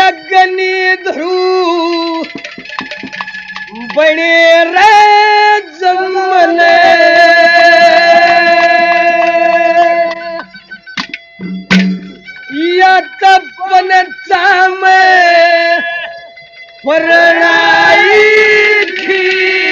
अग्नि ध्रुव बने रे जमने या तपन चाम परणाई थी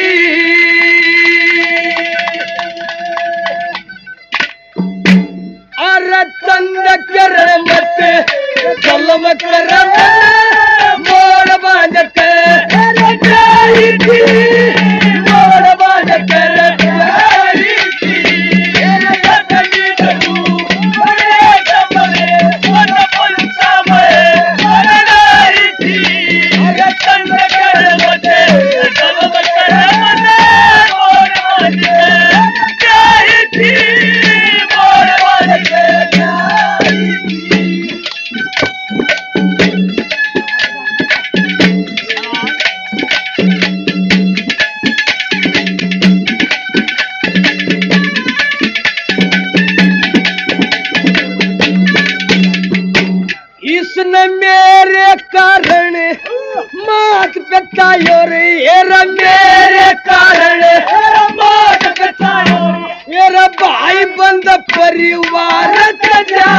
अरे तंग कर मत कलम कर मोड़ बांध कर जाई थी मोड़ बांध कर जाई थी अग्नि ध्रुव बने जमने वन पंचा में परणाई थी अरे तंग कर मत कलम कर मोड़ बांध कर जाई थी मोड़ बांध कर जाई थी इसने मेरे कारण मात पितायो रे मेरे कारण मात पितायो मेरा भाई बंद परिवार तजा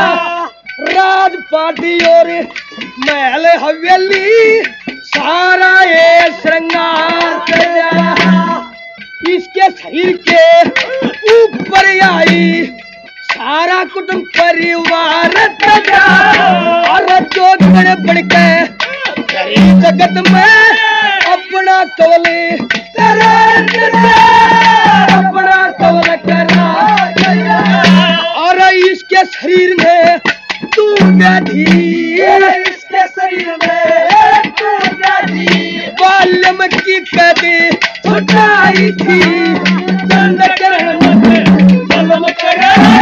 राजपाटी और महल हवेली सारा ये श्रृंगार तजा इसके शरीर के ऊपर आई सारा कुटुंब परिवार तजा और जो बढ़ के जगत में अपना कवले अपना कवल करा और इसके शरीर में तू व्याधि इसके शरीर में तू व्याधि बाल्यम की कदे छुटाई थी दंड करण मत कलम कर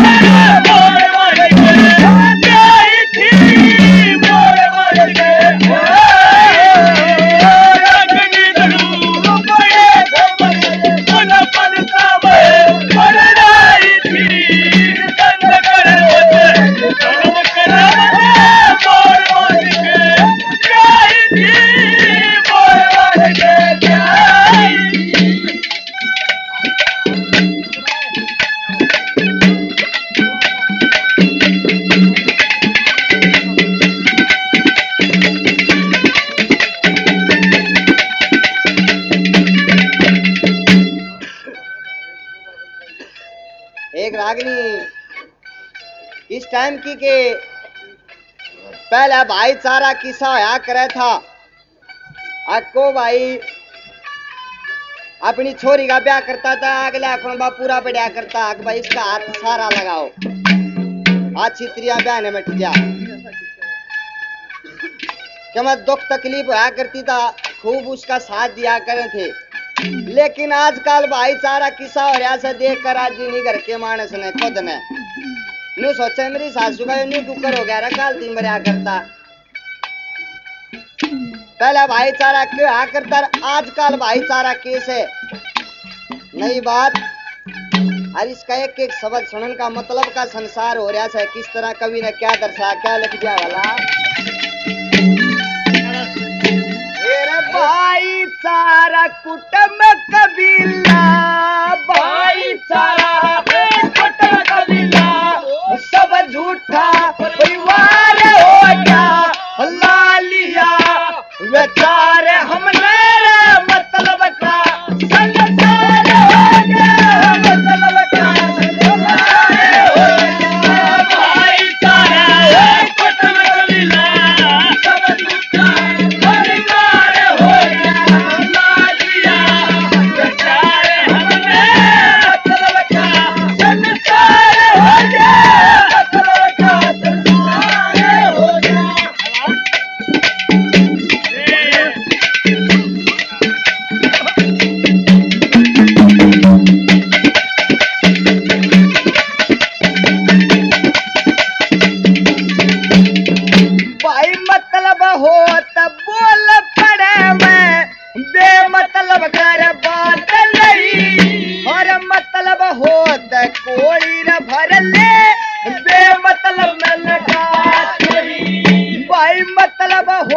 एक रागनी इस टाइम की के पहले भाईचारा किस्सा होया करे था। अको भाई अपनी छोरी का ब्याह करता था, अगले अपन बा पूरा बढ़िया करता अक भाई इसका हाथ सारा लगाओ अच्छी त्रिया ब्याह ने मिट जा क्या मैं दुख तकलीफ होया करती था, खूब उसका साथ दिया करे थे। लेकिन आजकल भाईचारा किस्सा हो रहा से देख कर आज नहीं घर के मानस ने खुद ने न्यू सोचा मेरी सासू का न्यू टुकर हो गया काल तीन बरिया करता पहला भाईचारा क्यों आ करता आजकल भाईचारा कैसे नई बात और इसका एक एक शब्द सुनने का मतलब का संसार हो रहा है किस तरह कवि ने क्या दर्शा क्या लिख दिया वाला भाईचारा कुटुंब कबीला भाईचारा कुटुंब कबीला सब झूठा परिवार हो गया लालिया विचार हमने मतलब का संसार हो गया मतलब का संसार हो गया भाईचारा कुटुंब कबीला सब झूठा परिवार हो गया लालिया विचार हमने मतलब का संसार हो गया मतलब का संसार हो गया भाई मतलब हो तब बोल पड़े मैं बेमतलब कर बात नहीं और मतलब हो त कोड़ी न भर ले बेमतलब में लगा नहीं भाई मतलब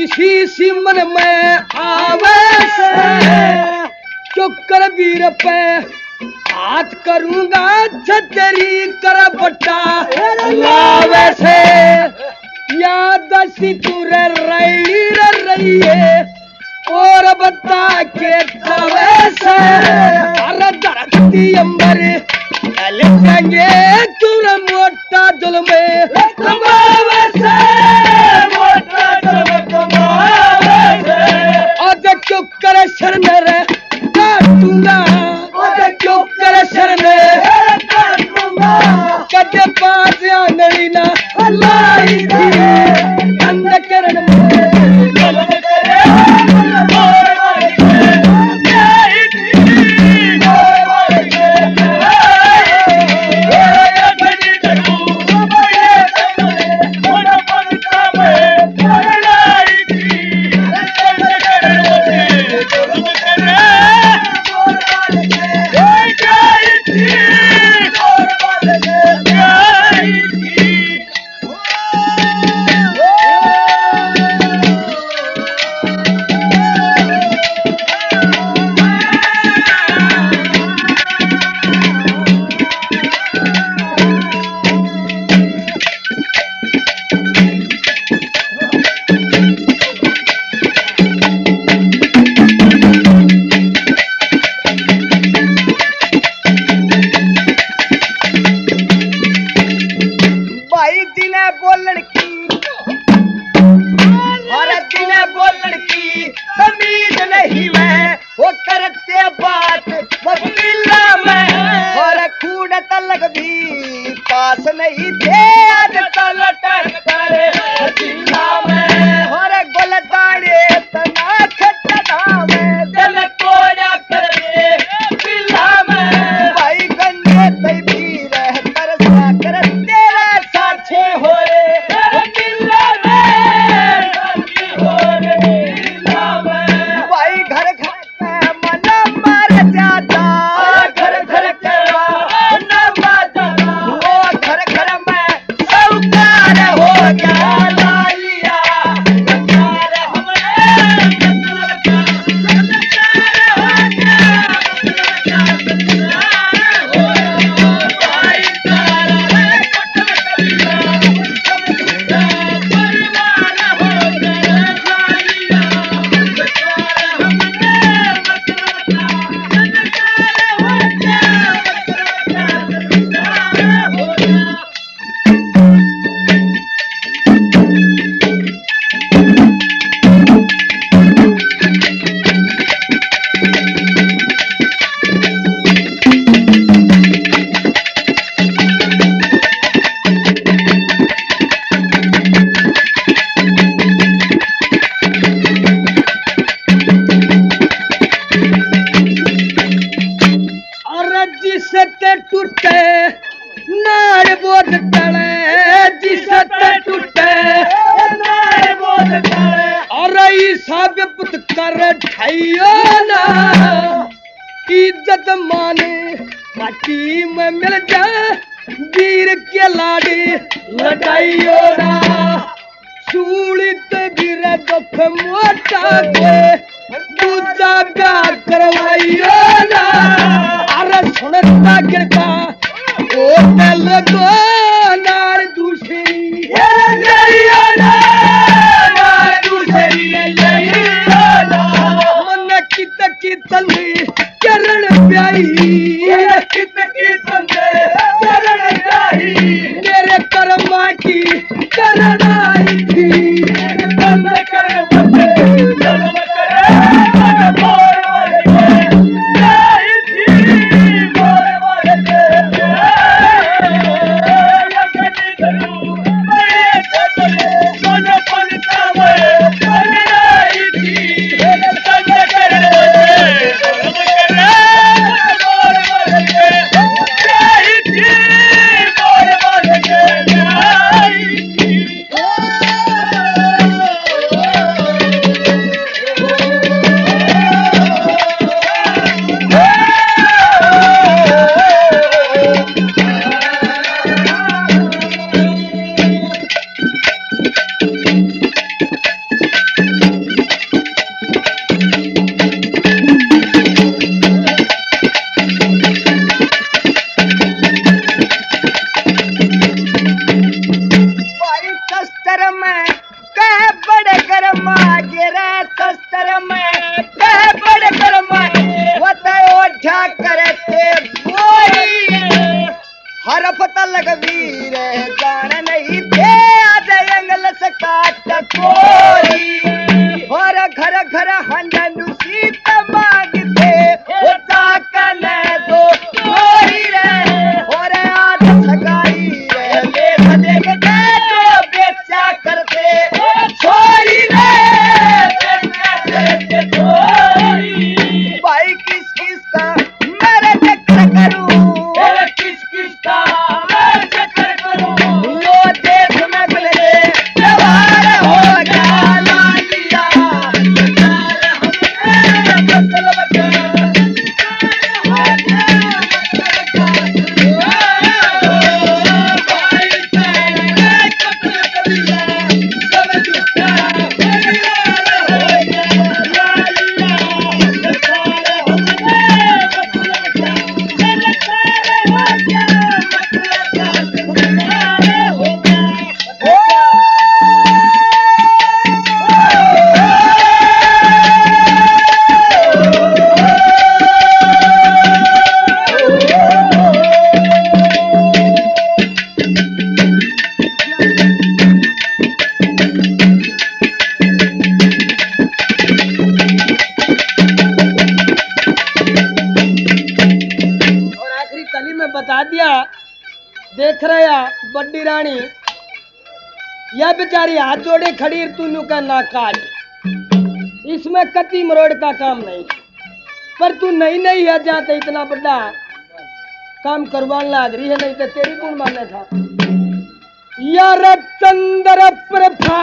किसी सी मन में आवे से चुकर वीर पे हाथ करूंगा छतरी कर बट्टा लावे से याद सी तुरे रही है और बता के तवे से अरे धरती अंबर लिखेंगे तुरे मोटा जुल्म कमावे से मोटा जुल्म कमावे से आज चुप कर शरण रे काटूंगा आज चुप कर शरण रे काटूंगा कदे पास आंगली ना लाई थी अंध करण में गलत करे इज्जत माने पार्टी में मिल जाए वीर के लाड़ी लटाइयो ना सूलित वीर दुख मोटा के दूजा प्यार करवाइयो ना अरे सुनता गिरता ओ तल गो नार दूसरी जाइयो ना नार दूसरी जाइयो ना मन की तंदी चरण प्याई कित की तंदे चरण प्याई मेरे कर्मा की चरण आई थी बंद कर बंदे जन्म करे मन मोर वाले आई थी मोर वाले मागे रे शस्त्र में कह पड़ कर मैं ओढ़ा करते बोई हर पता लग वीर जान नहीं थे आज अंगल से काट कोई और घर घर हंडन सीत मांगते होता कने दो कोई रे और आज सगाई रे ले देख के तो बेचा करते छोरी रे बेचा करते छोरी भाई किस किस का मेरे चक्कर करूं किस किस का मैं चक्कर करूं लो देश में गुजरे जवार हो गया लालिया बता दिया देख रहा बड्डी रानी यह बेचारी हाथ जोड़े खड़ी तू का ना काट इसमें कति मरोड़ का काम नहीं पर तू नहीं है जहाँ तो इतना बड़ा काम करवाने लाग रही है नहीं तो तेरी कौन मानना था यार चंद्र प्रभा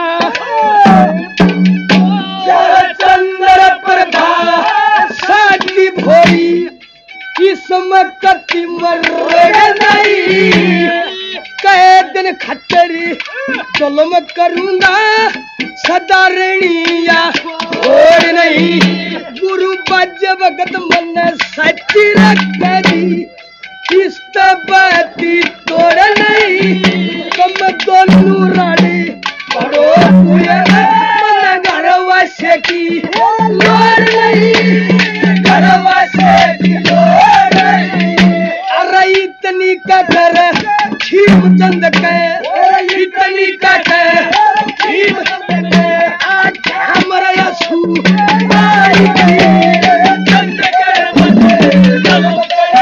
यार चंद्र प्रभा साकी भोरी इसमें कति मरोड़ नहीं कहे दिन खट्टरी चलो मैं करूंगा सदारणिया और नहीं गुरु बज भगत मन सच्ची रखी इस बाती तोड़ नहीं कम दोनों रानी पढ़ो मन घरवा से की लोड़ नहीं घरवा से की लोड़ नहीं अरे इतनी का कर खीम चंद के इतनी का कर खीम चंद के आज हमारा यसु आई चंद के बने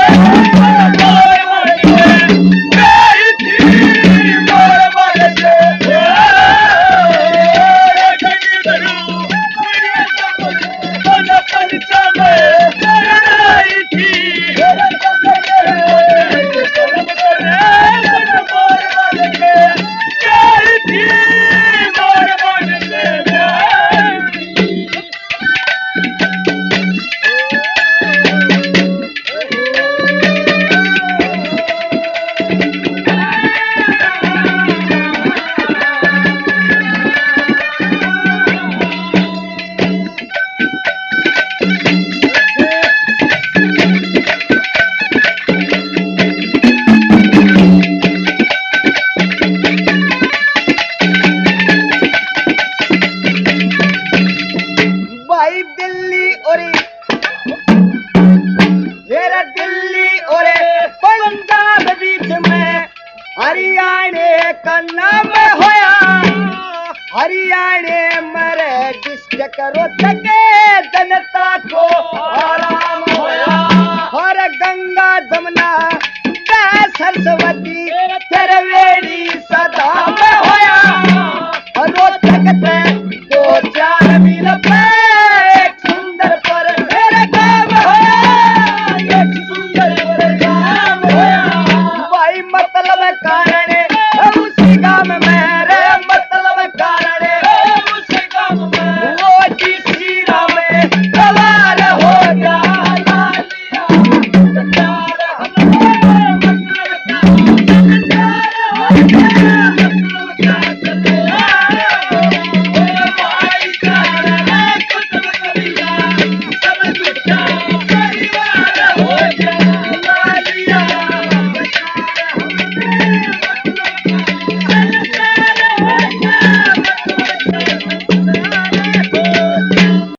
हरियाणे का नाम होया हरियाणे मरे जिस करो सके जनता को